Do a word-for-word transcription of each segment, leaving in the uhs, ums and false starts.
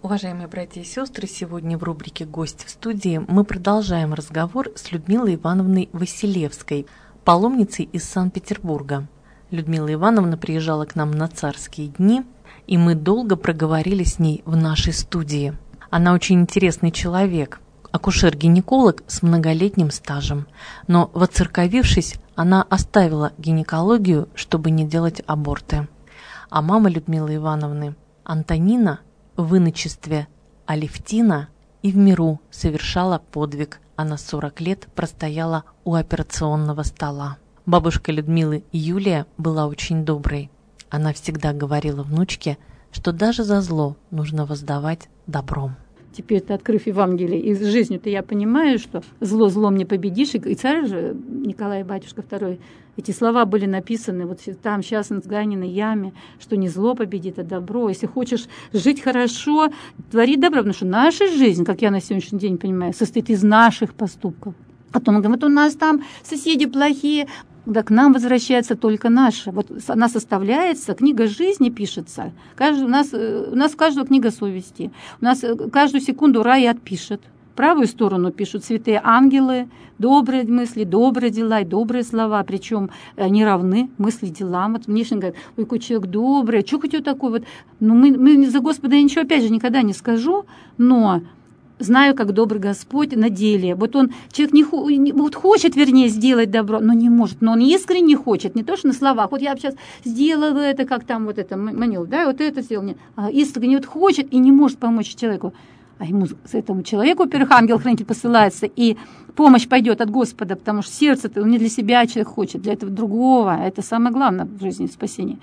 Уважаемые братья и сестры, сегодня в рубрике «Гость в студии» мы продолжаем разговор с Людмилой Ивановной Василевской, паломницей из Санкт-Петербурга. Людмила Ивановна приезжала к нам на царские дни, и мы долго проговорили с ней в нашей студии. Она очень интересный человек, акушер-гинеколог с многолетним стажем, но, воцерковившись, она оставила гинекологию, чтобы не делать аборты. А мама Людмилы Ивановны, Антонина, в иночестве Алевтина и в миру совершала подвиг. Она сорок лет простояла у операционного стола. Бабушка Людмилы Юлия была очень доброй. Она всегда говорила внучке, что даже за зло нужно воздавать добром. Теперь-то, открыв Евангелие из жизни-то, я понимаю, что зло злом не победишь. И царь же, Николай Батюшка второй, эти слова были написаны вот там, сейчас, на Ганиной яме, что не зло победит, а добро. Если хочешь жить хорошо, твори добро, потому что наша жизнь, как я на сегодняшний день понимаю, состоит из наших поступков. А то мы говорим, вот у нас там соседи плохие, да к нам возвращается только наша. Вот она составляется, книга жизни пишется. Каждый, у, нас, у нас каждого книга совести. У нас каждую секунду рай отпишет. Правую сторону пишут святые ангелы, добрые мысли, добрые дела и добрые слова. Причем они равны мысли делам. Вот внешне говорят, ой, какой человек добрый, что хоть такой вот. Ну, мы, мы за Господа я ничего, опять же, никогда не скажу, но знаю, как добрый Господь на деле. Вот он, человек не, вот хочет, вернее, сделать добро, но не может. Но он искренне хочет, не то, что на словах. Вот я сейчас сделала это, как там вот это манил, да, вот это сделал. Нет. А искренне вот хочет и не может помочь человеку. А ему, этому человеку, во-первых, ангел-хранитель посылается, и помощь пойдет от Господа, потому что сердце-то не для себя человек хочет, для этого другого. Это самое главное в жизни спасения.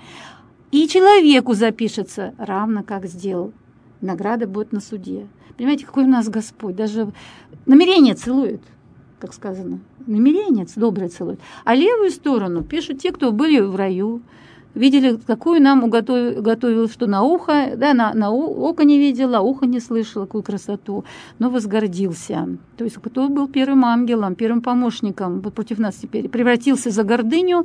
И человеку запишется, равно как сделал. Награда будет на суде. Понимаете, какой у нас Господь. Даже намерение целует, как сказано. Намерение доброе целует. А левую сторону пишут те, кто были в раю, видели, какую нам уготовил, готовил, что на ухо, да, на, на око не видела, ухо не слышала, какую красоту, но возгордился. То есть кто был первым ангелом, первым помощником, вот против нас теперь, превратился за гордыню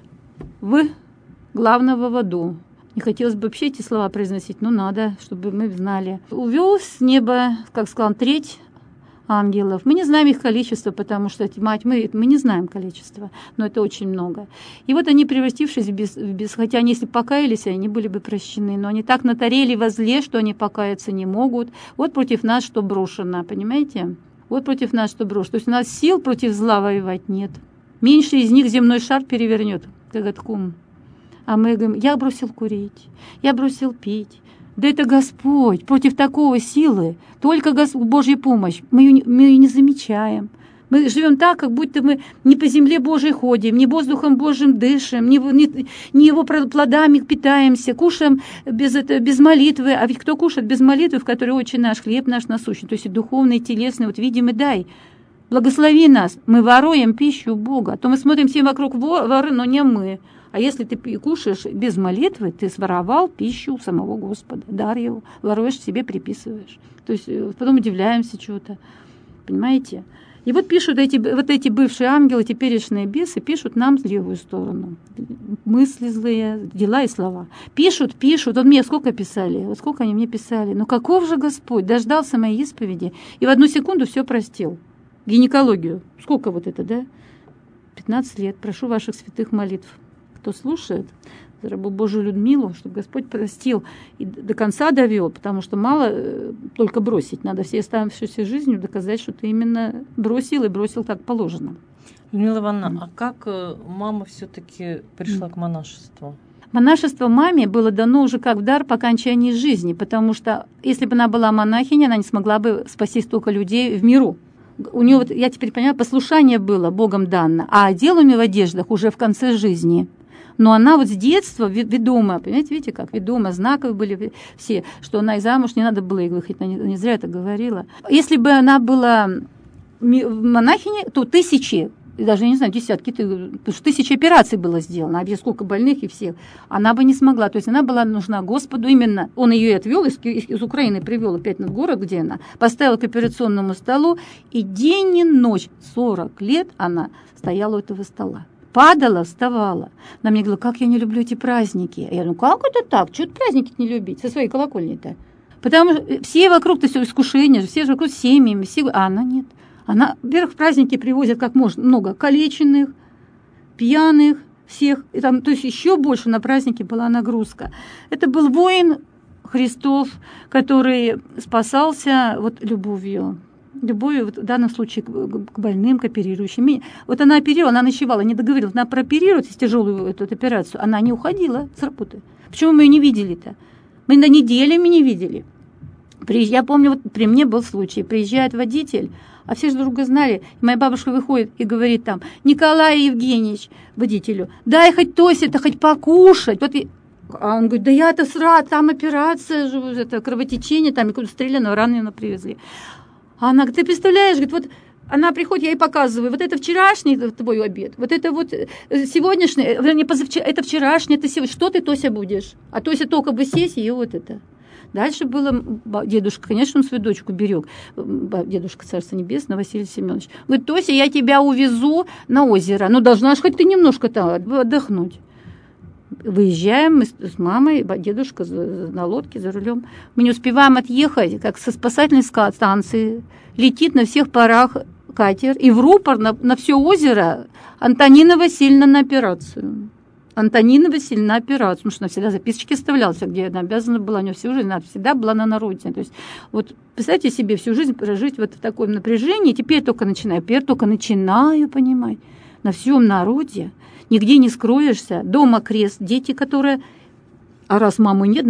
в главного в аду. Не хотелось бы вообще эти слова произносить, но надо, чтобы мы знали. Увел с неба, как сказал, треть ангелов. Мы не знаем их количество, потому что, мать, мы, мы не знаем количество, но это очень много. И вот они, превратившись в без, в без... Хотя они, если покаялись, они были бы прощены, но они так натарели во зле, что они покаяться не могут. Вот против нас что брошено, понимаете? Вот против нас что брошено. То есть у нас сил против зла воевать нет. Меньше из них земной шар перевернет, коготком. А мы говорим, я бросил курить, я бросил пить. Да это Господь, против такого силы, только Господь, Божья помощь. Мы ее, мы ее не замечаем. Мы живем так, как будто мы не по земле Божьей ходим, не воздухом Божьим дышим, не, не, не его плодами питаемся, кушаем без, это, без молитвы. А ведь кто кушает без молитвы, в которой отче наш, хлеб наш насущный, то есть и духовный, и телесный, вот видим и дай. Благослови нас, мы воруем пищу Бога. А то мы смотрим все вокруг воры, но не мы. А если ты кушаешь без молитвы, ты своровал пищу самого Господа, дар его, воруешь, себе приписываешь. То есть потом удивляемся чего-то, понимаете? И вот пишут эти, вот эти бывшие ангелы, теперешние бесы, пишут нам в левую сторону. Мысли злые, дела и слова. Пишут, пишут. Вот мне сколько писали, вот сколько они мне писали. Но каков же Господь дождался моей исповеди и в одну секунду все простил. Гинекологию. Сколько вот это, да? пятнадцать лет. Прошу ваших святых молитв. Кто слушает, за рабу Божию Людмилу, чтобы Господь простил и до конца довел, потому что мало только бросить, надо всей оставшейся жизнью доказать, что ты именно бросил и бросил как положено. Людмила Ивановна, mm. а как мама все-таки пришла mm. к монашеству? Монашество маме было дано уже как дар по окончании жизни, потому что если бы она была монахиней, она не смогла бы спасти столько людей в миру. У нее, вот, я теперь понимаю, послушание было Богом дано, а делами в одеждах уже в конце жизни. Но она вот с детства ведомая, понимаете, видите, как ведомая, знаковые были все, что она и замуж, не надо было ей выходить, она не, не зря это говорила. Если бы она была монахиней, то тысячи, даже, я не знаю, десятки, потому что тысячи операций было сделано, а сколько больных и всех, она бы не смогла. То есть она была нужна Господу именно. Он ее и отвел, из, из Украины привел опять на город, где она, поставил к операционному столу, и день и ночь, сорок лет она стояла у этого стола. Падала, вставала. Она мне говорила, как я не люблю эти праздники. Я говорю, ну как это так? Чего праздники не любить со своей колокольни-то? Потому что все вокруг-то все искушения, все же вокруг семьями, все... а она нет. Она, во-первых, в праздники привозят как можно много калеченных, пьяных, всех. И там, то есть еще больше на празднике была нагрузка. Это был воин Христов, который спасался вот любовью. Любовью, вот в данном случае, к больным, к оперирующим. Вот она оперировала, она ночевала, не договорилась, она прооперировать тяжелую эту операцию, она не уходила с работы. Почему мы ее не видели-то? Мы на неделями не видели. Я помню, вот при мне был случай, приезжает водитель, а все же друг друга знали. И моя бабушка выходит и говорит там: Николай Евгеньевич, водителю, дай хоть Тосе-то хоть покушать. Вот и... А он говорит: да я-то срать, там операция, это кровотечение, там какую-то стрелянную раненую привезли. А она говорит: ты представляешь, говорит, вот она приходит, я ей показываю, вот это вчерашний твой обед, вот это вот сегодняшний, вернее, позавчера, это вчерашний, это сегодня, что ты, Тося, будешь? А Тося только бы сесть, и вот это. Дальше было, дедушка, конечно, он свою дочку берег, дедушка Царство Небесное, Василий Семенович. Говорит: Тося, я тебя увезу на озеро, ну должна же хоть ты немножко там отдохнуть. Выезжаем мы с мамой, дедушка на лодке за рулем. Мы не успеваем отъехать, как со спасательной станции летит на всех парах катер, и в рупор на, на все озеро Антонина Васильевна на операцию. Антонина Васильевна на операцию, потому что она всегда записочки оставляла, где она обязана была, у нее всю жизнь, она всегда была на народе. То есть вот представьте себе всю жизнь прожить вот в таком напряжении, теперь только начинаю, теперь только начинаю понимать, на всем народе, нигде не скроешься, дома крест, дети, которые... А раз мамы нет,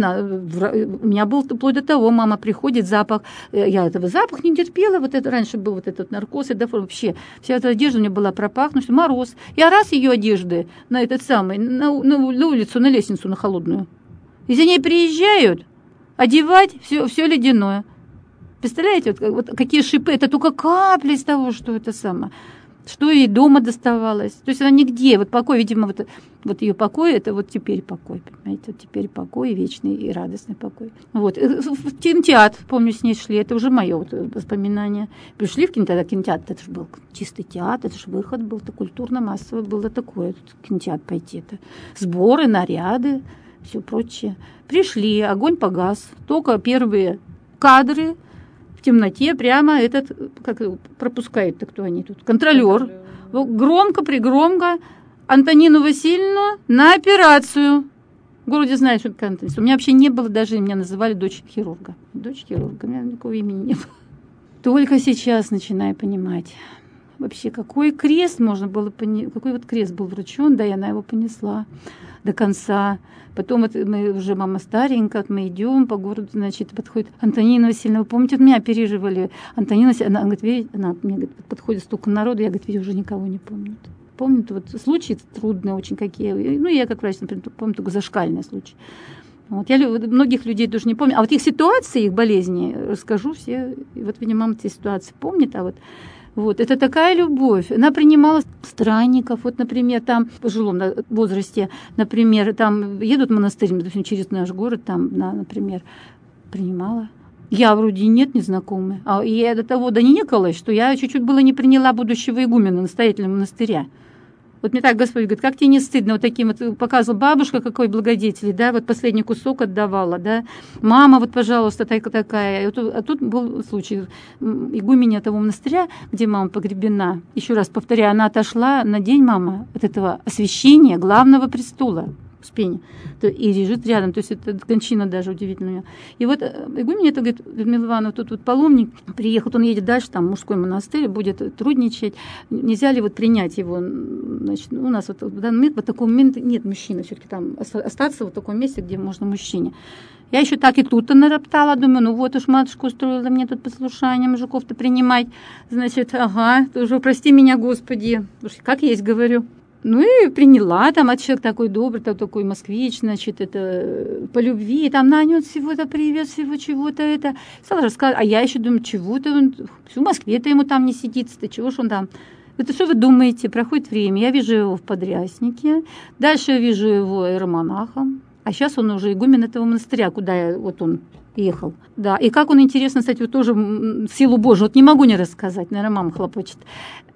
у меня был вплоть до того, мама приходит, запах, я этого запах не терпела, вот это раньше был вот этот наркоз, это вообще, вся эта одежда у меня была пропахнувшая, мороз. Я раз ее одежды на этот самый, на, на, на улицу, на лестницу, на холодную. И за ней приезжают одевать все, все ледяное. Представляете, вот, вот какие шипы, это только капли из того, что это самое. Что ей дома доставалось. То есть она нигде. Вот покой, видимо, вот, вот ее покой, это вот теперь покой, понимаете, вот теперь покой, вечный и радостный покой. Вот. В кинотеатр, помню, с ней шли, это уже мое вот воспоминание. Пришли в кинотеатр, кинотеатр, это же был чистый театр, это же выход был, это культурно-массовое было такое, в кинотеатр пойти. Это сборы, наряды, все прочее. Пришли, огонь погас, только первые кадры, в темноте прямо этот, как пропускает-то кто они тут, контролер, громко-пригромко Антонину Васильевну на операцию. В городе знают, что это Антонина. У меня вообще не было, даже меня называли дочь хирурга. Дочь хирурга, у меня никакого имени не было. Только сейчас начинаю понимать. Вообще, какой крест можно было понести, какой вот крест был вручен, да, и она его понесла до конца. Потом вот мы уже, мама старенькая, мы идем по городу, значит, подходит Антонина Васильевна. Вы помните, меня оперировали. Антонина Васильевна, она говорит, видите, она мне говорит, подходит столько народу, я, говорит, уже никого не помню. Помню, вот случаи трудные очень какие. Ну, я как врач, например, помню только зашкальные случаи. Вот, я многих людей тоже не помню. А вот их ситуации, их болезни расскажу все. И вот, видимо, мама эти ситуации помнит, а вот Вот, это такая любовь. Она принимала странников. Вот, например, там в пожилом возрасте, например, там едут в монастырь, допустим, через наш город, там, на, например, принимала. Я вроде нет незнакомый. А я до того донекалась, что я чуть-чуть было не приняла будущего игумена, настоятеля монастыря. Вот мне так Господь говорит, как тебе не стыдно, вот таким вот показывала бабушка, какой благодетель, да, вот последний кусок отдавала, да, мама, вот, пожалуйста, такая. А тут был случай, игуменья того монастыря, где мама погребена, еще раз повторяю, она отошла на день, мама, от этого освящения главного престола, Успения, и лежит рядом, то есть это кончина даже удивительная. И вот игуменья это говорит, Людмила Ивановна, тут вот паломник приехал, он едет дальше, там мужской монастырь, будет трудничать, нельзя ли вот принять его, значит, у нас вот в данный момент, в таком моменте нет мужчины, все-таки там остаться в таком месте, где можно мужчине. Я еще так и тут-то нароптала, думаю, ну вот уж матушка устроила мне тут послушание мужиков-то принимать, значит, ага, ты уже прости меня, Господи, как есть, говорю. Ну и приняла, там, а человек такой добрый, такой москвич, значит, это по любви, там на нем всего-то привез, всего чего-то это. Стала рассказывать, а я еще думаю, чего-то он, в Москве-то ему там не сидится-то, чего ж он там. Это что вы думаете, проходит время, я вижу его в подряснике, дальше я вижу его иеромонахом, а сейчас он уже игумен этого монастыря, куда я, вот он ехал. Да, и как он, интересно, кстати, вот тоже в силу Божию, вот не могу не рассказать, наверное, мама хлопочет.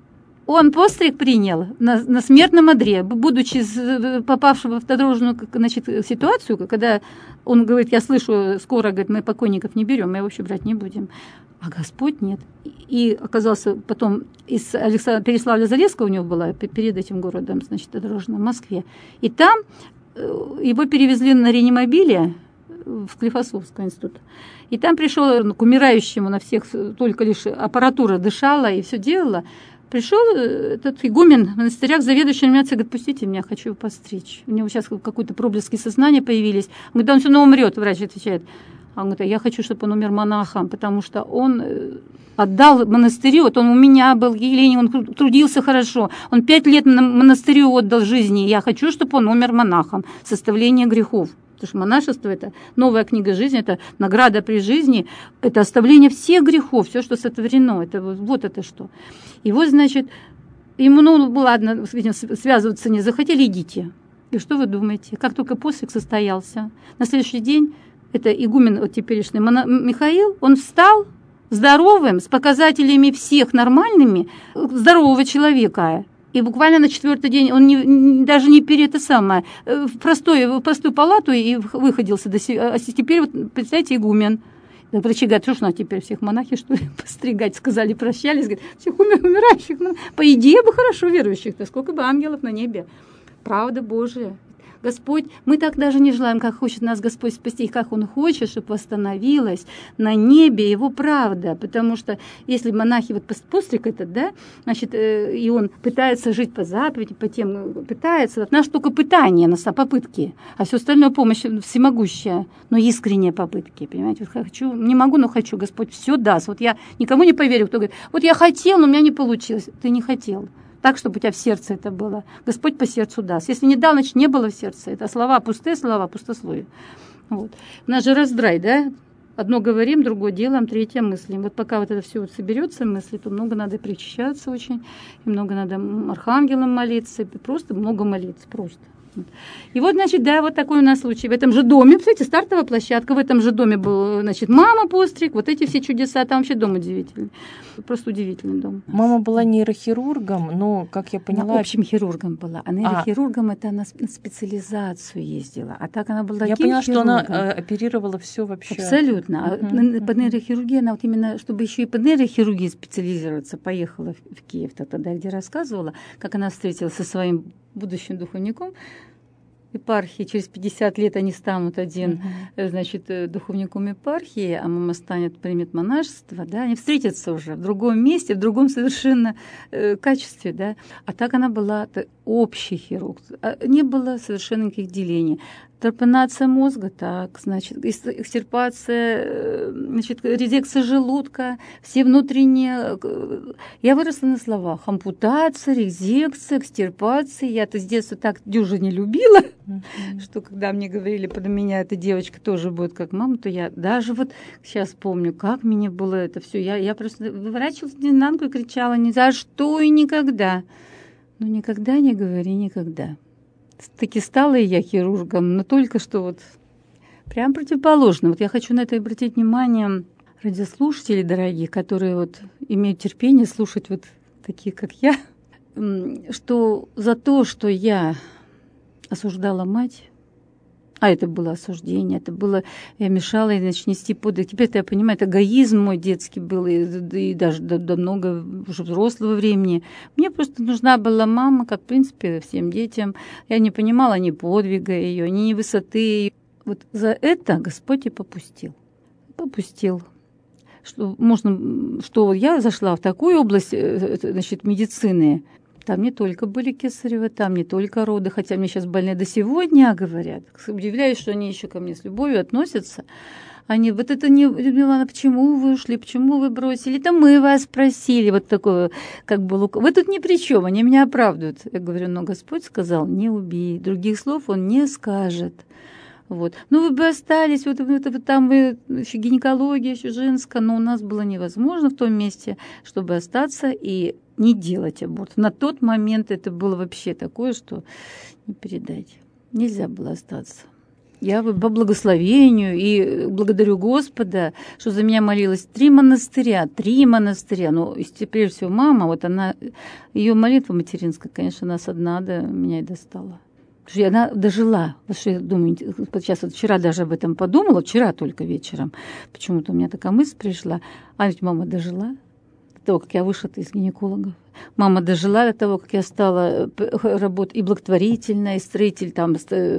Он постриг принял на, на смертном одре, будучи попавшим в дорожную, значит, ситуацию, когда он говорит, я слышу, скоро, говорит, мы покойников не берем, мы его вообще брать не будем. А Господь нет. И оказался потом из Александра, Переславля-Залесского у него была перед этим городом, значит, дорожная в Москве. И там его перевезли на реанимобиле в Склифосовский институт. И там пришел к умирающему, на всех только лишь аппаратура дышала и все делала. Пришел этот игумен монастыря к заведующему меняться, говорит, пустите меня, хочу его постричь. У него сейчас какой-то проблески сознания появились. Он говорит, да он все равно умрет, врач отвечает. А он говорит, я хочу, чтобы он умер монахом, потому что он отдал монастырю, вот он у меня был, Елене, он трудился хорошо, он пять лет монастырю отдал жизни, я хочу, чтобы он умер монахом, составление грехов. Потому что монашество – это новая книга жизни, это награда при жизни, это оставление всех грехов, все, что сотворено, это вот, вот это что. И вот, значит, ему, ну, ладно, связываться не захотели, идите. И что вы думаете? Как только постриг состоялся, на следующий день это игумен, вот теперешний Михаил, он встал здоровым, с показателями всех нормальными, здорового человека. И буквально на четвертый день он не, даже не перед это самое, в, простой, в простую палату и выходился. До себя. А теперь, вот, представьте, игумен. Врачи говорят, что ж, ну, теперь всех монахи, что ли, постригать. Сказали, прощались, говорят, всех умирающих. Ну, по идее бы хорошо верующих-то, сколько бы ангелов на небе. Правда Божия. Господь, мы так даже не желаем, как хочет нас Господь спасти, и как Он хочет, чтобы восстановилась на небе Его правда. Потому что если монахи, вот постриг этот, да, значит, э, и он пытается жить по заповеди, по тем, пытается, вот наш только пытание, нас попытки, а все остальное помощь всемогущая, но искренние попытки, понимаете, вот хочу, не могу, но хочу, Господь все даст. Вот я никому не поверю, кто говорит, вот я хотел, но у меня не получилось. Ты не хотел. Так, чтобы у тебя в сердце это было. Господь по сердцу даст. Если не дал, значит, не было в сердце. Это слова, пустые слова, пустословие. Вот. У нас же раздрай, да? Одно говорим, другое делаем, третье мыслим. Вот пока вот это все вот соберется мысли, то много надо причащаться очень, и много надо архангелам молиться, и просто много молиться, просто. И вот, значит, да, вот такой у нас случай. В этом же доме, кстати, стартовая площадка, в этом же доме был, значит, мама постриг, вот эти все чудеса, там вообще дом удивительный. Просто удивительный дом. Мама была нейрохирургом, но, как я поняла... Она общим хирургом была, а нейрохирургом а. это она на специализацию ездила, а так она была Я поняла, что она оперировала все вообще. Абсолютно. Uh-huh. По нейрохирургии она вот именно, чтобы еще и по нейрохирургии специализироваться, поехала в Киев тогда, где рассказывала, как она встретилась со своим будущим духовником епархии. Через пятьдесят лет они станут один, uh-huh. значит, духовником епархии, а мама станет, примет монашество, да, они встретятся уже в другом месте, в другом совершенно э, качестве, да. А так она была общий хирург, не было совершенно никаких делений. Тарпинация мозга, так, значит, экстирпация, значит, резекция желудка, все внутренние... Я выросла на словах. Ампутация, резекция, экстирпация. Я-то с детства так дюже не любила, mm-hmm. что когда мне говорили, под меня эта девочка тоже будет как мама, то я даже вот сейчас помню, как мне было это все. Я, я просто выворачивалась наизнанку и кричала ни за что и никогда. Ну, никогда не говори никогда. Таки стала и я хирургом, но только что вот прям противоположно. Вот я хочу на это обратить внимание радиослушателей дорогие, которые вот имеют терпение слушать вот такие, как я, что за то, что я осуждала мать, а это было осуждение, это было, я мешала, значит, нести подвиг. Теперь-то я понимаю, это эгоизм мой детский был, и, и даже до, до много уже взрослого времени. Мне просто нужна была мама, как, в принципе, всем детям. Я не понимала ни подвига ее, ни высоты. Вот за это Господь и попустил. Попустил. Что, можно, что я зашла в такую область, значит, медицины. Там не только были кесаревы, там не только роды, хотя мне сейчас больные до сегодня говорят. Удивляюсь, что они еще ко мне с любовью относятся. Они, вот это не, Людмила, почему вы ушли, почему вы бросили? Это мы вас спросили, вот такое, как бы, вы тут ни при чем, они меня оправдывают. Я говорю, но Господь сказал, не убей, других слов Он не скажет. Вот. Ну, вы бы остались, вот, вот, вот там вы, еще гинекология, еще женская, но у нас было невозможно в том месте, чтобы остаться и не делать аборт. На тот момент это было вообще такое, что не передать. Нельзя было остаться. Я по благословению и благодарю Господа, что за меня молилась три монастыря, три монастыря. Ну, и теперь всего мама, вот она, ее молитва материнская, конечно, нас одна до меня и достала. Потому что она дожила. Вот что я думаю, сейчас вот вчера даже об этом подумала, вчера только вечером. Почему-то у меня такая мысль пришла. А ведь мама дожила до того, как я вышла из гинекологов. Мама дожила до того, как я стала работать и благотворительная, и строитель. Там,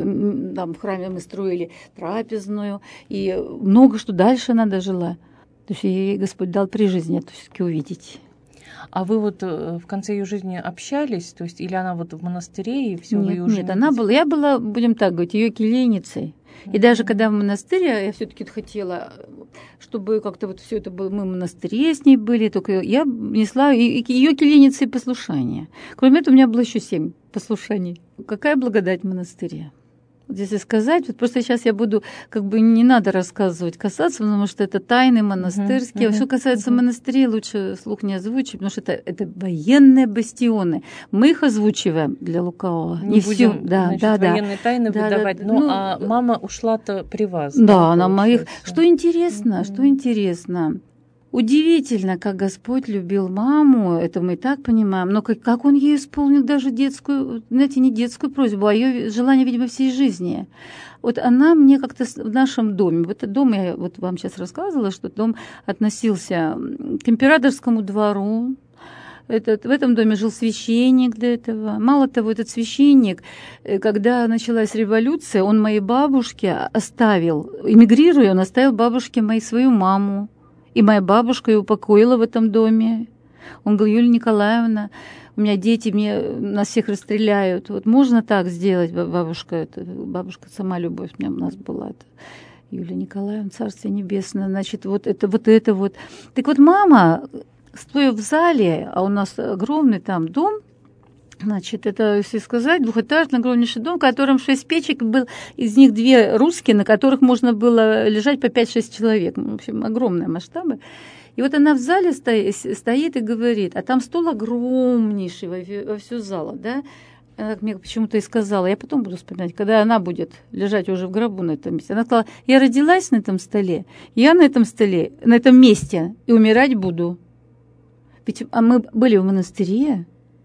там в храме мы строили трапезную, и много что дальше она дожила. То есть ей Господь дал при жизни это все-таки увидеть. А вы вот в конце ее жизни общались? То есть или она вот в монастыре, и все, нет, вы ее уже... Нет, она была, я была, будем так говорить, ее келейницей. И mm-hmm. даже когда в монастыре, я все-таки хотела, чтобы как-то вот все это было, мы в монастыре с ней были, только я несла ее келейницы и послушание. Кроме этого, у меня было еще семь послушаний. Какая благодать в монастыре? Вот если сказать, вот просто сейчас я буду, как бы не надо рассказывать, касаться, потому что это тайны монастырские. Uh-huh, uh-huh, Что касается uh-huh. монастырей, лучше слух не озвучить, потому что это, это военные бастионы. Мы их озвучиваем для лукавого. Не, не будем, всё. Да, значит, да, военные да. тайны да, выдавать. Да, ну, ну, а мама ушла-то при вас. Да, да она моих. Что интересно, uh-huh. что интересно. Удивительно, как Господь любил маму, это мы и так понимаем, но как, как Он ей исполнил даже детскую, знаете, не детскую просьбу, а ее желание, видимо, всей жизни. Вот она мне как-то в нашем доме, вот этот дом, я вот вам сейчас рассказывала, что дом относился к императорскому двору. Этот, в этом доме жил священник до этого. Мало того, этот священник, когда началась революция, он моей бабушке оставил, эмигрируя, он оставил бабушке моей свою маму. И моя бабушка ее упокоила в этом доме. Он говорил: Юлия Николаевна, у меня дети, мне, нас всех расстреляют. Вот можно так сделать, бабушка? Это, бабушка сама любовь у, меня, у нас была. Это, Юлия Николаевна, Царствие Небесное. Значит, вот это, вот это вот. Так вот, мама, стоя в зале, а у нас огромный там дом, значит, это, если сказать, двухэтажный огромнейший дом, в котором шесть печек был, из них две русские, на которых можно было лежать по пять-шесть человек. В общем, огромные масштабы. И вот она в зале стоит, стоит и говорит, а там стол огромнейший во, во всю залу, да? Она мне почему-то и сказала, я потом буду вспоминать, когда она будет лежать уже в гробу на этом месте. Она сказала: я родилась на этом столе, я на этом столе, на этом месте и умирать буду. Ведь а мы были в монастыре,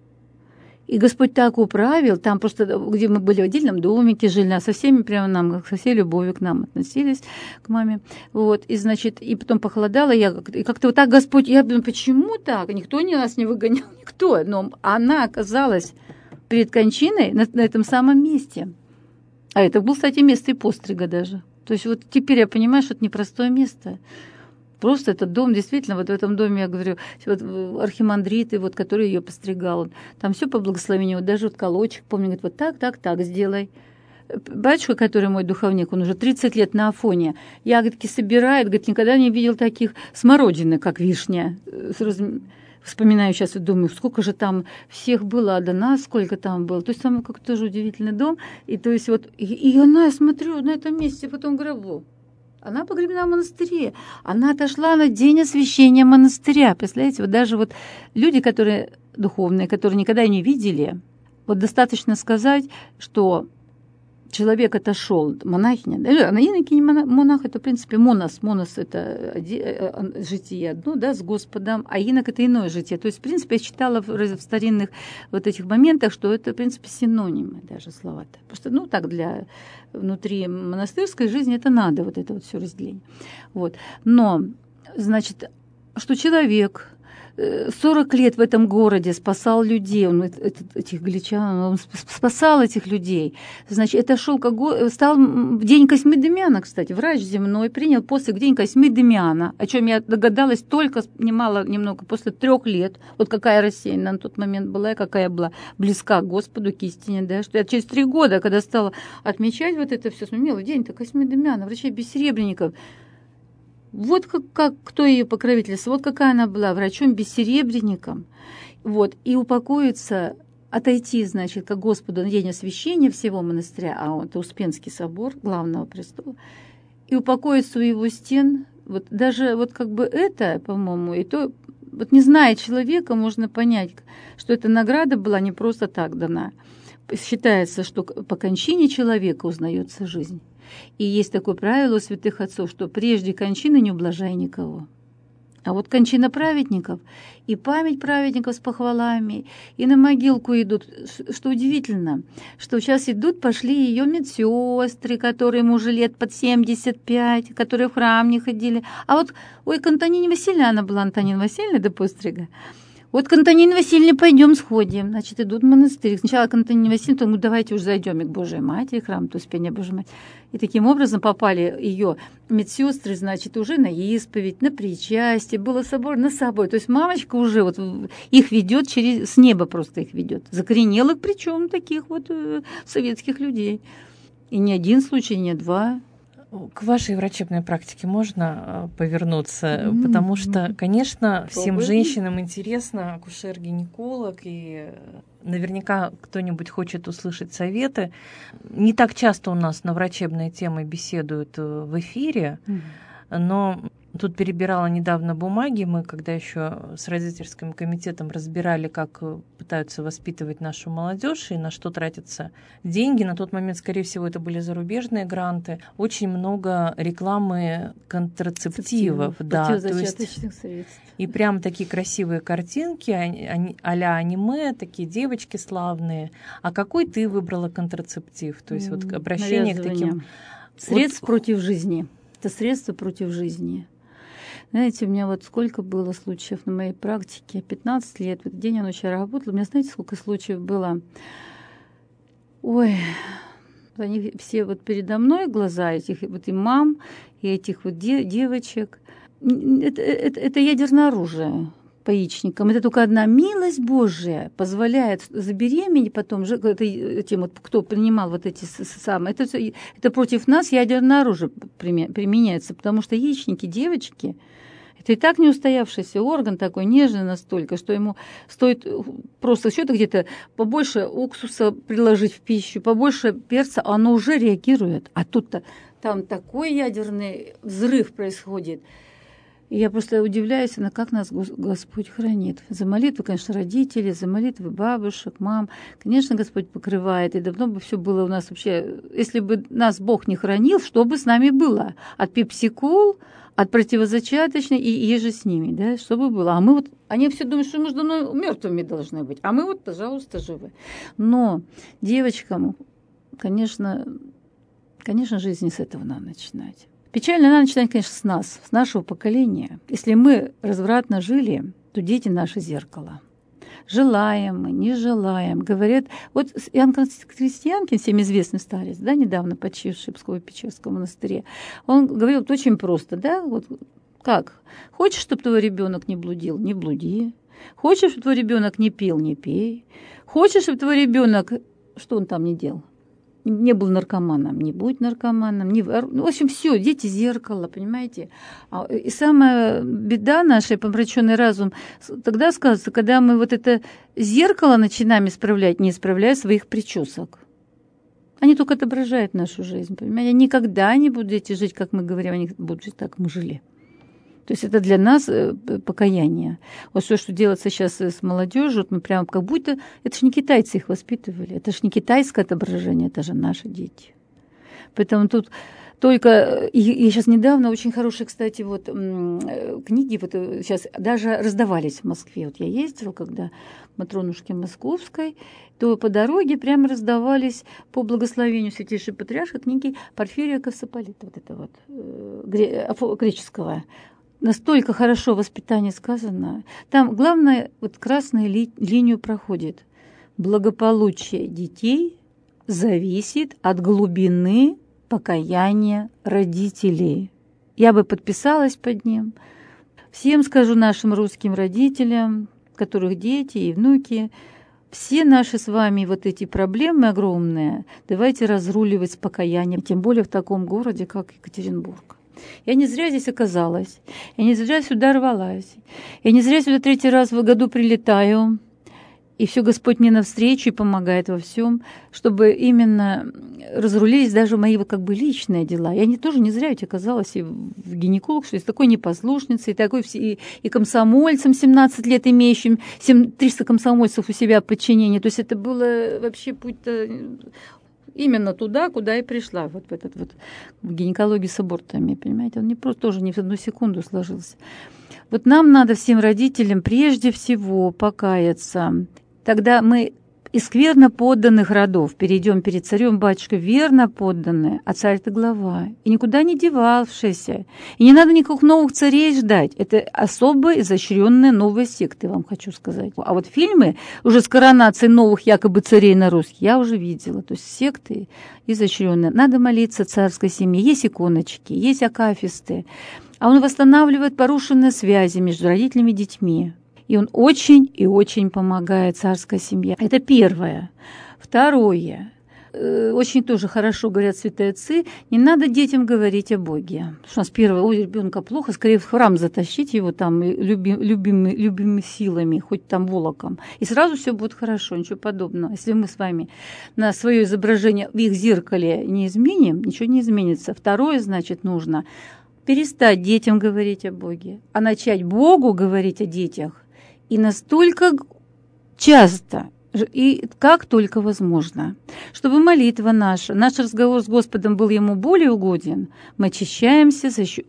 и Господь так управил, там просто, где мы были в отдельном домике, жили, со всеми прямо нам, со всей любовью к нам относились, к маме. Вот, и, значит, и потом похолодало, я, и как-то вот так Господь, я думаю, почему так? Никто не нас не выгонял, никто. Но она оказалась перед кончиной на, на этом самом месте. А это было, кстати, место и пострига даже. То есть вот теперь я понимаю, что это непростое место. Просто этот дом, действительно, вот в этом доме, я говорю, вот архимандриты, вот, который ее постригал, там все по благословению, вот даже вот колочек, помню, говорит, вот так, так, так, сделай. Батюшка, который мой духовник, он уже тридцать лет на Афоне, ягодки собирает, говорит, никогда не видел таких смородины, как вишня. Вспоминаю сейчас и думаю, сколько же там всех было, а до нас сколько там было. То есть там как-то тоже удивительный дом. И то есть вот, и, и она, я смотрю, на этом месте потом гробу. Она погребена в монастыре. Она отошла на день освящения монастыря. Представляете, вот даже вот люди, которые духовные, которые никогда не видели, вот достаточно сказать, что человек отошел, монахиня, она инокинь монах, это в принципе монос, монос это житие одно, да, с Господом, а инок это иное житие. То есть, в принципе, я читала в старинных вот этих моментах, что это, в принципе, синонимы даже слова-то. Просто, ну, так для внутри монастырской жизни это надо, вот это вот все разделение. Вот. Но, значит, что человек сорок лет в этом городе спасал людей, он этих галичан, он спасал этих людей. Значит, это шел как стал в день Косьмы Демьяна, кстати, врач земной принял после в день Косьмы Демьяна, о чем я догадалась только немало, немного после трех лет. Вот какая рассеянная на тот момент была, и какая была близка к Господу, к истине, да, что я через три года, когда стала отмечать вот это все, смотрела, день-то Косьмы Демьяна, врачей бессеребренников. Вот как, как, кто ее покровительство, вот какая она была, врачом-бессеребренником. Вот, и упокоиться, отойти, значит, к Господу на день освящения всего монастыря, а это Успенский собор главного престола, и упокоиться у его стен, вот даже вот как бы это, по-моему, и то, вот не зная человека, можно понять, что эта награда была не просто так дана. Считается, что по кончине человека узнается жизнь. И есть такое правило у святых отцов, что прежде кончины не ублажай никого. А вот кончина праведников и память праведников с похвалами, и на могилку идут. Что удивительно, что сейчас идут, пошли ее медсестры, которым уже лет под семьдесят пять, которые в храм не ходили. А вот, ой, к Антонине Васильевне, она была Антонина Васильевна до пострига, вот к Антонине Васильевне пойдем сходим. Значит, идут в монастырь. Сначала к Антонине Васильевне, ну давайте уже зайдем и к Божьей Матери, храм то Успения Божьей Матери. И таким образом попали ее медсестры, значит, уже на исповедь, на причастие, было собор, на собой. То есть мамочка уже вот их ведет через, с неба просто их ведет. Закоренелых, причем таких вот э, советских людей. И не один случай, не два. К вашей врачебной практике можно повернуться? Mm-hmm. Потому что, конечно, всем женщинам интересно акушер-гинеколог, и наверняка кто-нибудь хочет услышать советы. Не так часто у нас на врачебные темы беседуют в эфире, mm-hmm. но тут перебирала недавно бумаги. Мы, когда еще с родительским комитетом разбирали, как пытаются воспитывать нашу молодежь и на что тратятся деньги. На тот момент, скорее всего, это были зарубежные гранты. Очень много рекламы контрацептивов. Да, то есть, средств. И прям такие красивые картинки, а-ля аниме, такие девочки славные. А какой ты выбрала контрацептив? То есть вот обращение к таким... Средств вот... против жизни. Это средства против жизни. Знаете, у меня вот сколько было случаев на моей практике, пятнадцать лет, в этот день я ночью работала, у меня, знаете, сколько случаев было? Ой, они все вот передо мной, глаза этих вот и мам, и этих вот де- девочек. Это, это, это ядерное оружие по яичникам. Это только одна милость Божия позволяет забеременеть потом, это, тем, вот, кто принимал вот эти самые, это, это против нас ядерное оружие применяется, потому что яичники девочки, это и так не устоявшийся орган, такой нежный настолько, что ему стоит просто что-то где-то побольше уксуса приложить в пищу, побольше перца, оно уже реагирует. А тут-то там такой ядерный взрыв происходит. И я просто удивляюсь, на как нас Господь хранит. За молитвы, конечно, родителей, за молитвы бабушек, мам. Конечно, Господь покрывает. И давно бы все было у нас вообще... Если бы нас Бог не хранил, что бы с нами было? От пепсикул, от противозачаточной и еже с ними, да, что бы было. А мы вот... Они все думают, что мы давно мертвыми должны быть. А мы вот, пожалуйста, живы. Но девочкам, конечно, конечно, жизнь не с этого надо начинать. Печально надо начинать, конечно, с нас, с нашего поколения. Если мы развратно жили, то дети наши зеркало. Желаем мы, не желаем. Говорят, вот Иоанн Крестьянкин, всем известный старец, да, недавно почивший в Псково-Печерском монастыре, он говорил вот очень просто, да, вот как? Хочешь, чтобы твой ребенок не блудил, не блуди. Хочешь, чтобы твой ребенок не пил, не пей. Хочешь, чтобы твой ребенок, что он там не делал? Не был наркоманом, не будь наркоманом. Не... В общем, все, дети зеркало, понимаете? И самая беда наша, помраченный разум, тогда сказывается, когда мы вот это зеркало начинаем исправлять, не исправляя своих причесок. Они только отображают нашу жизнь, понимаете? Они никогда не будут дети жить, как мы говорим, они будут жить так, как мы жили. То есть это для нас покаяние. Вот все, что делается сейчас с молодежью, вот мы прямо как будто... Это же не китайцы их воспитывали, это же не китайское отображение, это же наши дети. Поэтому тут только... И сейчас недавно очень хорошие, кстати, вот книги вот сейчас даже раздавались в Москве. Вот я ездила, когда к Матронушке Московской, то по дороге прямо раздавались по благословению святейшей патриарха книги Порфирия Ковсополита, вот это вот греческого. Настолько хорошо воспитание сказано. Там главное, вот красную ли, линию проходит. Благополучие детей зависит от глубины покаяния родителей. Я бы подписалась под ним. Всем скажу нашим русским родителям, у которых дети и внуки, все наши с вами вот эти проблемы огромные, давайте разруливать с покаянием, тем более в таком городе, как Екатеринбург. Я не зря здесь оказалась, я не зря сюда рвалась, я не зря сюда третий раз в году прилетаю, и все Господь мне навстречу и помогает во всем, чтобы именно разрулились даже мои как бы личные дела. Я не, тоже не зря ведь оказалась и в гинеколог, что есть такой непослушницей, и такой и, и комсомольцем семнадцать лет имеющим триста комсомольцев у себя в подчинении. То есть это было вообще путь-то... именно туда, куда и пришла, вот в этот вот в гинекологию с абортами, понимаете, он не просто тоже не в одну секунду сложился. Вот нам надо всем родителям прежде всего покаяться. Тогда мы из скверно подданных родов перейдем перед царем батюшкой верно подданные, а царь-то глава, и никуда не девавшийся. И не надо никаких новых царей ждать. Это особо изощренные новые секты, вам хочу сказать. А вот фильмы уже с коронацией новых якобы царей на русских я уже видела. То есть секты изощренные. Надо молиться царской семье. Есть иконочки, есть акафисты. А он восстанавливает порушенные связи между родителями и детьми. И он очень и очень помогает царской семье. Это первое. Второе. Очень тоже хорошо говорят святые отцы, не надо детям говорить о Боге. Потому что у нас первое, ой, ребенка плохо, скорее в храм затащить его там любим, любимыми, любимыми силами, хоть там волоком. И сразу все будет хорошо, ничего подобного. Если мы с вами на свое изображение в их зеркале не изменим, ничего не изменится. Второе, значит, нужно перестать детям говорить о Боге, а начать Богу говорить о детях. И настолько часто, и как только возможно, чтобы молитва наша, наш разговор с Господом был ему более угоден, мы очищаемся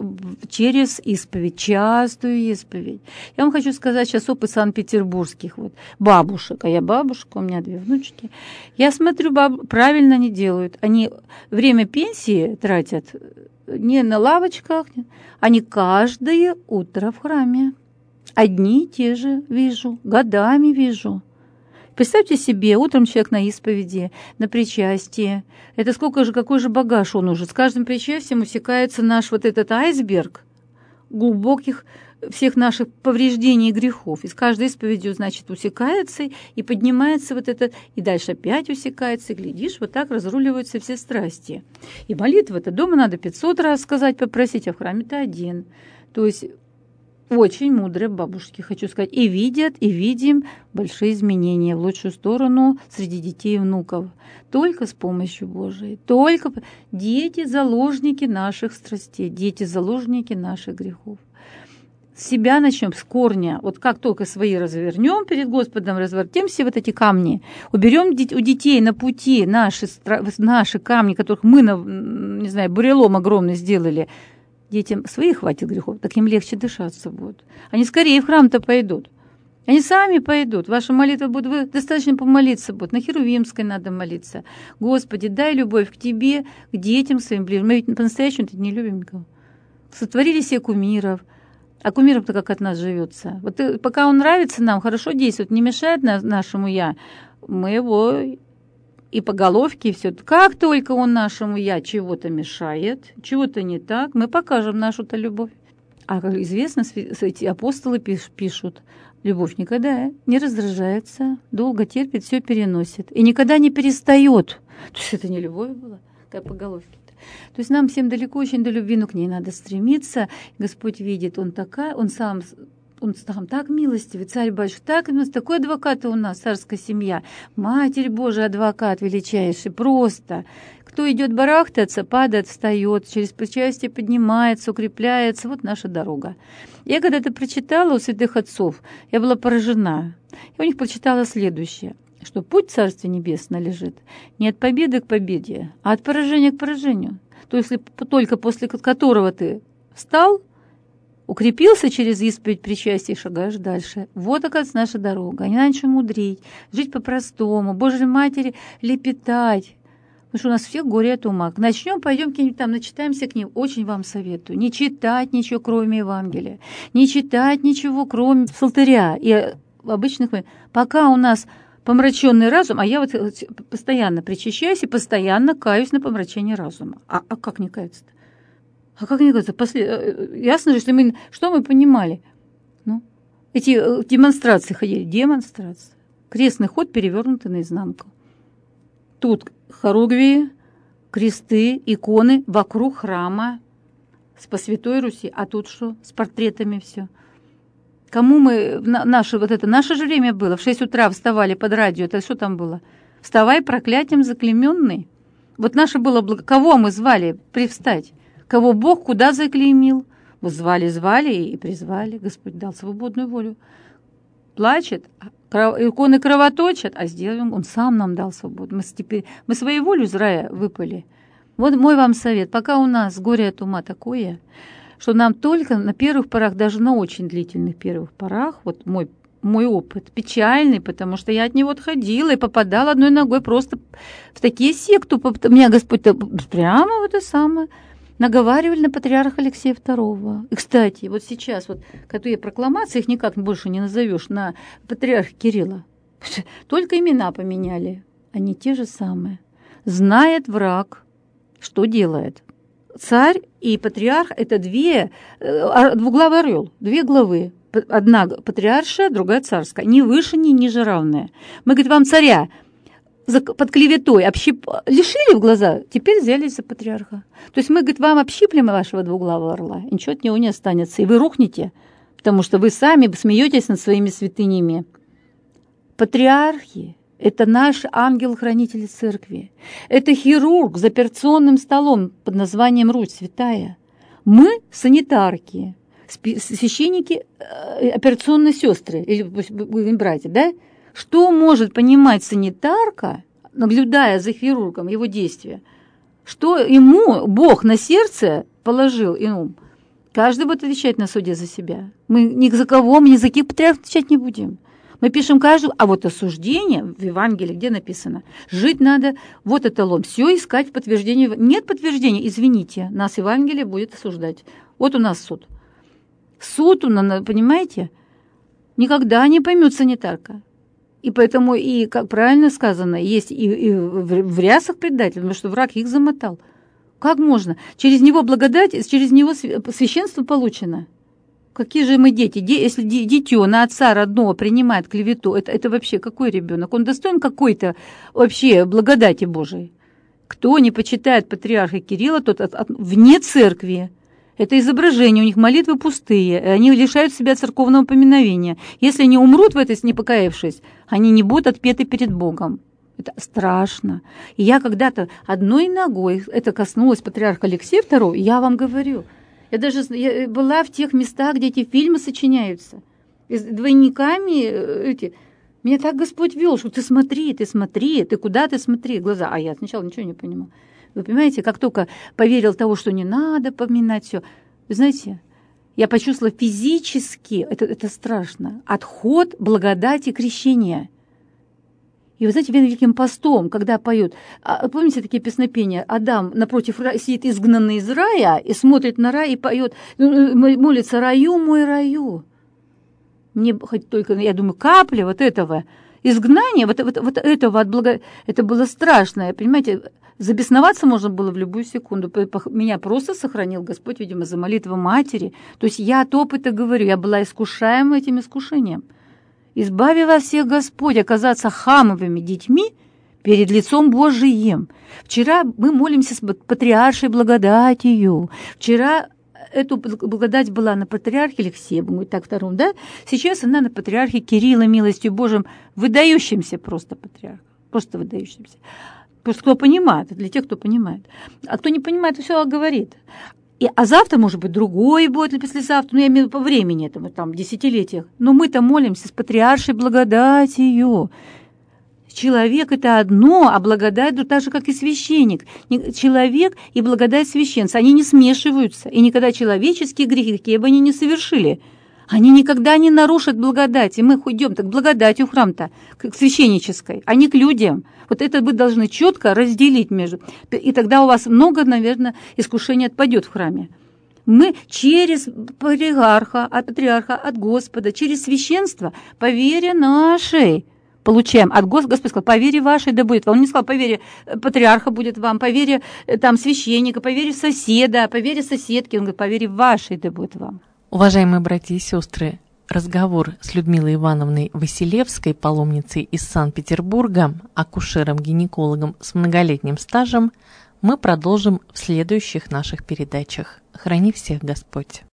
через исповедь, частую исповедь. Я вам хочу сказать сейчас опыт санкт-петербургских вот, бабушек, а я бабушка, у меня две внучки. Я смотрю, баб... правильно они делают. Они время пенсии тратят не на лавочках, они каждое утро в храме. Одни и те же вижу, годами вижу. Представьте себе, утром человек на исповеди, на причастии. Это сколько же, какой же багаж он уже. С каждым причастием усекается наш вот этот айсберг глубоких всех наших повреждений и грехов. И с каждой исповедью, значит, усекается и поднимается вот это, и дальше опять усекается, и глядишь, вот так разруливаются все страсти. И молитва-то дома надо пятьсот раз сказать, попросить, а в храме-то один. То есть очень мудрые бабушки, хочу сказать, и видят, и видим большие изменения в лучшую сторону среди детей и внуков. Только с помощью Божией. Только дети – заложники наших страстей, дети – заложники наших грехов. С себя начнем, с корня. Вот как только свои развернем перед Господом, развертем все вот эти камни, уберем у детей на пути наши, наши камни, которых мы, не знаю, бурелом огромный сделали. Детям своих хватит грехов, так им легче дышаться будет. Они скорее в храм-то пойдут. Они сами пойдут. Ваша молитва будет, вы достаточно помолиться будет. На Херувимской надо молиться. Господи, дай любовь к Тебе, к детям своим ближним. Мы ведь по-настоящему-то не любим никого. Сотворили себе кумиров. А кумиром-то как от нас живется. Вот пока он нравится нам, хорошо действует, не мешает нашему «я», мы его и по головке, и все. Как только он нашему «я» чего-то мешает, чего-то не так, мы покажем нашу-то любовь. А, как известно, эти апостолы пишут, любовь никогда не раздражается, долго терпит, все переносит. И никогда не перестает. То есть это не любовь была, как по головке. То есть нам всем далеко очень до любви, но к ней надо стремиться. Господь видит, Он такая, Он сам... Он там так милостивый, царь-батюшка, так милостивый, такой адвокат у нас, царская семья. Матерь Божия, адвокат величайший, просто. Кто идет барахтаться, падает, встает, через причастие поднимается, укрепляется. Вот наша дорога. Я когда-то прочитала у святых отцов, я была поражена. Я у них прочитала следующее, что путь Царствия Небесного лежит не от победы к победе, а от поражения к поражению. То есть только после которого ты встал, укрепился через исповедь причастия и шагаешь дальше. Вот, оказывается, наша дорога. Не надо ничего мудрить, жить по-простому, Божьей Матери лепетать. Потому что у нас всех горе от ума. Начнем, пойдем где-нибудь там, начитаемся книг. Очень вам советую. Не читать ничего, кроме Евангелия. Не читать ничего, кроме псалтыря и обычных... Пока у нас помраченный разум, а я вот постоянно причащаюсь и постоянно каюсь на помрачение разума. А, а как не каяться-то? А как не каяться? После... Ясно же, что мы, что мы понимали? Ну, эти демонстрации ходили. Демонстрации. Крестный ход перевернутый наизнанку. Тут хоругвии, кресты, иконы вокруг храма по Святой Руси. А тут что? С портретами все. Кому мы, наше, вот это наше же время было, в шесть утра вставали под радио, это что там было? Вставай, проклятием заклейменный. Вот наше было, кого мы звали привстать? Кого Бог куда заклеймил? Вот звали, звали и призвали, Господь дал свободную волю. плачет, иконы кровоточат, а сделаем, он сам нам дал свободу. Мы теперь, мы своей волей из рая выпали. Вот мой вам совет. Пока у нас горе от ума такое, что нам только на первых порах, даже на очень длительных первых порах, вот мой, мой опыт печальный, потому что я от него отходила и попадала одной ногой просто в такие секты. Меня Господь прямо в это самое наговаривали на патриарха Алексея второго. И, кстати, вот сейчас, вот, которые прокламации, их никак больше не назовешь, на патриарха Кирилла. Только имена поменяли. Они те же самые. Знает враг, что делает. Царь и патриарх – это две, двуглавый орел, две главы. Одна патриаршая, другая царская. Ни выше, ни ниже равная. Мы, говорит, вам царя под клеветой общип... лишили в глаза, теперь взялись за патриарха. То есть мы, говорит, вам общиплем вашего двуглавого орла, и ничего от него не останется, и вы рухнете, потому что вы сами смеетесь над своими святынями. Патриархи – это наш ангел-хранитель церкви. Это хирург за операционным столом под названием Русь Святая. Мы – санитарки, священники, операционные сестры, или будем братья, да? Что может понимать санитарка, наблюдая за хирургом его действия? Что ему Бог на сердце положил и ум? Каждый будет отвечать на суде за себя. Мы ни за кого, мы ни за каких патриархов отвечать не будем. Мы пишем каждую, а вот осуждение в Евангелии, где написано, жить надо, вот эталон, все искать в подтверждении. Нет подтверждения, извините, нас Евангелие будет осуждать. Вот у нас суд. Суд, понимаете, никогда не поймет санитарка. И поэтому, и, как правильно сказано, есть и, и в рясах предатель, потому что враг их замотал. Как можно? Через него благодать, через него священство получено. Какие же мы дети? Де, если дитё на отца родного принимает клевету, это, это вообще какой ребенок? Он достоин какой-то вообще благодати Божией? Кто не почитает патриарха Кирилла, тот от, от, вне церкви. Это изображение, у них молитвы пустые, они лишают себя церковного поминовения. Если они умрут в этой, не покаявшись, они не будут отпеты перед Богом. Это страшно. И я когда-то одной ногой, это коснулось патриарха Алексея второго, я вам говорю, я даже я была в тех местах, где эти фильмы сочиняются, с двойниками эти. Меня так Господь вел, что ты смотри, ты смотри, ты куда ты смотри, глаза. А я сначала ничего не понимала. Вы понимаете, как только поверил того, что не надо поминать все, вы знаете, я почувствовала физически, это, это страшно, отход благодати крещения. И вы знаете, Великим постом, когда поют, помните такие песнопения, Адам напротив рая, сидит изгнанный из рая и смотрит на рай и поет, молится раю мой раю. Мне хоть только, я думаю, капля вот этого изгнания, вот, вот, вот этого от благо... это было страшно, понимаете, забесноваться можно было в любую секунду. Меня просто сохранил Господь, видимо, за молитву матери. То есть я от опыта говорю, я была искушаема этим искушением. Избави вас всех Господь оказаться хамовыми детьми перед лицом Божиим. Вчера мы молимся с патриаршей благодатью. Вчера эту благодать была на патриархе Алексея, будет так втором, да? Сейчас она на патриархе Кирилла, милостью Божиим, выдающимся просто патриархом. Просто выдающимся. Просто кто понимает, для тех, кто понимает. А кто не понимает, все говорит. И, а завтра, может быть, другой будет, или послезавтра, ну, я имею в виду по времени, этому, там, десятилетиях. Но мы-то молимся с патриаршей благодатью. Человек – это одно, а благодать так же, как и священник. Человек и благодать священца, они не смешиваются. И никогда человеческие грехи, какие бы они ни совершили, они никогда не нарушат благодать. И мы идем так к благодати в храм-то, к священнической, а не к людям. Вот это вы должны четко разделить между. И тогда у вас много, наверное, искушений отпадет в храме. Мы через патриарха, от патриарха, от Господа, через священство, по вере нашей, получаем от Господа. Господь сказал, по вере вашей да будет вам. Он не сказал, по вере патриарха будет вам, по вере там, священника, по вере соседа, по вере соседки. Он говорит, по вере вашей да будет вам. Уважаемые братья и сестры, разговор с Людмилой Ивановной Василевской, паломницей из Санкт-Петербурга, акушером-гинекологом с многолетним стажем, мы продолжим в следующих наших передачах. Храни всех Господь!